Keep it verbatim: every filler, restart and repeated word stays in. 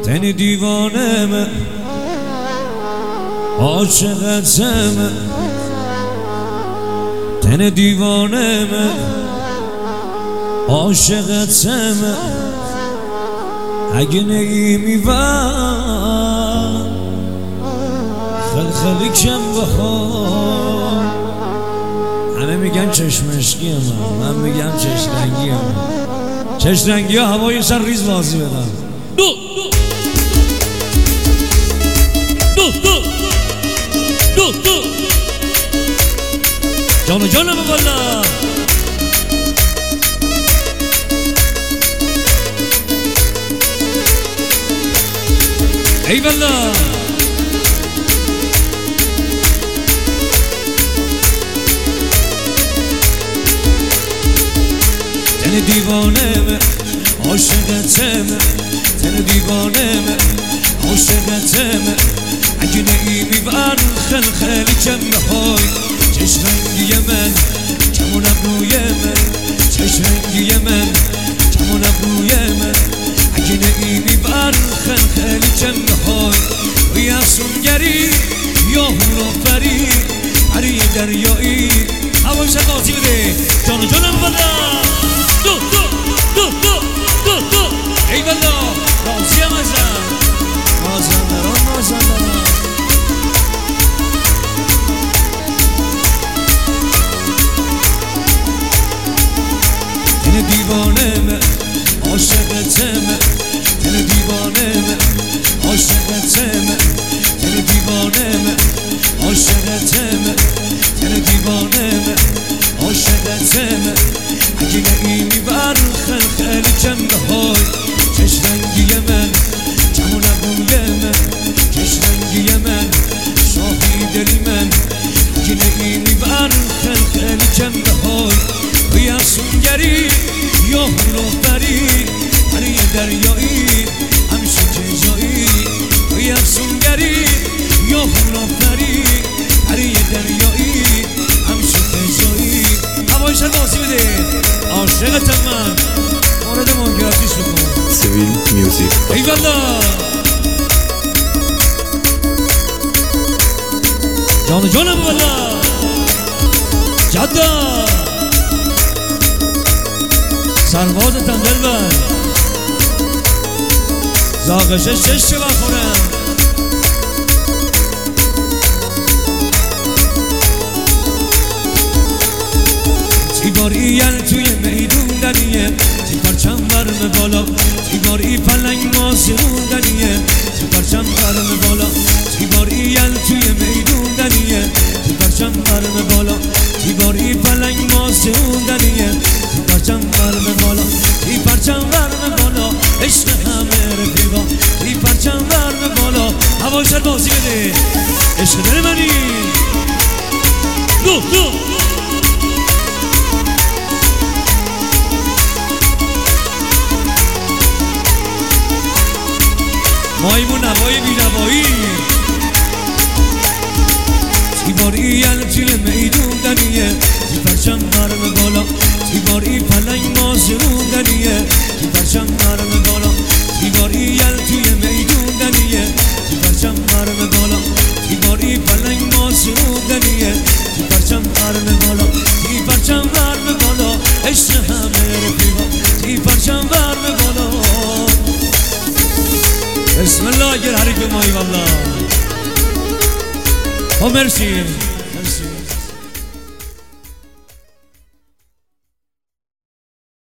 تن دیوانم عاشقتم تن دیوانم عاشقتم اگه نیمیون خلخلی کم بخور. همه میگن چشمشکی من من میگم چشرنگی من چشرنگی ها هوای سر ریز بازی بدن. دو دو دو دو دو جانو جانم والا ای والا تن دیوانم عاشقتم تن دیوانم عاشقتم اگه نیمیون خلخلی کم بهای. چشمنگی من کمون ابروی من چشمنگی من کمون ابروی من اگه نیمیون خلخلی کم بهای. وی افسونگری یا هورافری هری دریایی هوای شد بازی بده. جانو جانم والا دو دو دو دو دو دو ای والا بازی هم ازم مازندران مازندران تن دیوانم عاشقتم تن دیوانم عاشقتم تن دیوانم عاشقتم تن دیوانم عاشقتم اگه نیمیون خلخلی کم بهای. چشمنگی من کمون ابروی من چشمنگی من شاهی دلی من اگه نیمیون خلخلی کم بهای. وی افسونگری یا هورافری هری دریایی همیشه که جایی. وی افسونگری یا هورافری هری دریایی همیشه که جایی. هوای شد بازی بده. عاشقتم من مورد منگراتیش بکن. سیویل میوزیک ای والا جانو جانم والا جدا سربازتم دلبر زاغشه شش چه بخورم. تیباریل توی میدون دنیه تی پرچم برم بالا تیباری پلنگ ماسروندنیه تی پرچم برم بالا تیباریل توی میدون دنیه تی پرچم برم بالا تیباری پلنگ ماسروندنیه تی پرچم برم بالا تی پرچم برم بالا عشق همه رفیقا تی پرچم برم بالا هوا شد بازی بده. عشق دل منی دو دو مایمون نوای بی نوایی تیباریل توی میدون دنیه تی پرچم برم بالا تیباری پلنگ مازروندنیه تی پرچم برم بالا تیباریل توی میدون دنیه تی پرچم برم بالا تیباری پلنگ مازروندنیه تی پرچم برم بالا تی پرچم برم بالا عشق همه رفیقا تی پرچم برم بالا. بسم الله اگر حریف مایی والله. ها مرسی.